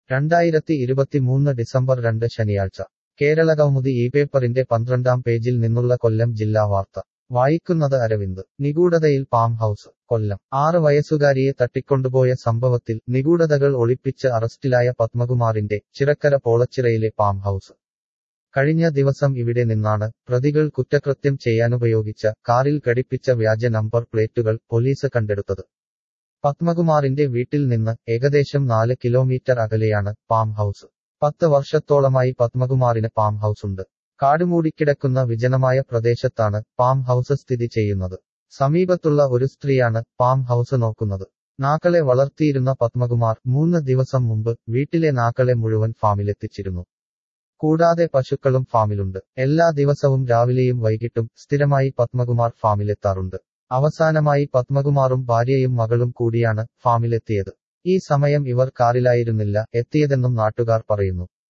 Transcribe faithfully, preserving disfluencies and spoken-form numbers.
രണ്ടായിരത്തി ഇരുപത്തിമൂന്ന് ഡിസംബർ രണ്ട് ശനിയാഴ്ച കേരളകൗമുദി ഈ പേപ്പറിന്റെ പന്ത്രണ്ടാം പേജിൽ നിന്നുള്ള കൊല്ലം ജില്ലാ വാർത്ത വായിക്കുന്നത് അരവിന്ദ് നിഗൂഢതയിൽ പാം ഹൗസ് കൊല്ലം ആറ് വയസ്സുകാരിയെ തട്ടിക്കൊണ്ടുപോയ സംഭവത്തിൽ നിഗൂഢതകൾ ഒളിപ്പിച്ച് അറസ്റ്റിലായ പത്മകുമാറിന്റെ ചിറക്കര പോളച്ചിറയിലെ പാം ഹൗസ് കഴിഞ്ഞ ദിവസം ഇവിടെ നിന്നാണ് പ്രതികൾ കുറ്റകൃത്യം ചെയ്യാനുപയോഗിച്ച കാറിൽ ഘടിപ്പിച്ച വ്യാജ നമ്പർ പ്ലേറ്റുകൾ പോലീസ് കണ്ടെടുത്തത് പത്മകുമാറിന്റെ വീട്ടിൽ നിന്ന് ഏകദേശം നാല് കിലോമീറ്റർ അകലെയാണ് പാം ഹൗസ് പത്ത് വർഷത്തോളമായി പത്മകുമാറിന് പാം ഹൗസുണ്ട് കാടുമൂടിക്കിടക്കുന്ന വിജനമായ പ്രദേശത്താണ് പാം ഹൗസ് സ്ഥിതി ചെയ്യുന്നത് സമീപത്തുള്ള ഒരു സ്ത്രീയാണ് പാം ഹൗസ് നോക്കുന്നത് നാക്കളെ വളർത്തിയിരുന്ന പത്മകുമാർ മൂന്ന് ദിവസം മുമ്പ് വീട്ടിലെ നാക്കളെ മുഴുവൻ ഫാമിലെത്തിച്ചിരുന്നു കൂടാതെ പശുക്കളും ഫാമിലുണ്ട് എല്ലാ ദിവസവും രാവിലെയും വൈകിട്ടും സ്ഥിരമായി പത്മകുമാർ ഫാമിലെത്താറുണ്ട് അവസാനമായി പത്മകുമാറും ഭാര്യയും മകളും കൂടിയാണ് ഫാമിലെത്തിയത് ഈ സമയം ഇവർ കാറിലായിരുന്നില്ല എത്തിയതെന്നും നാട്ടുകാർ പറയുന്നു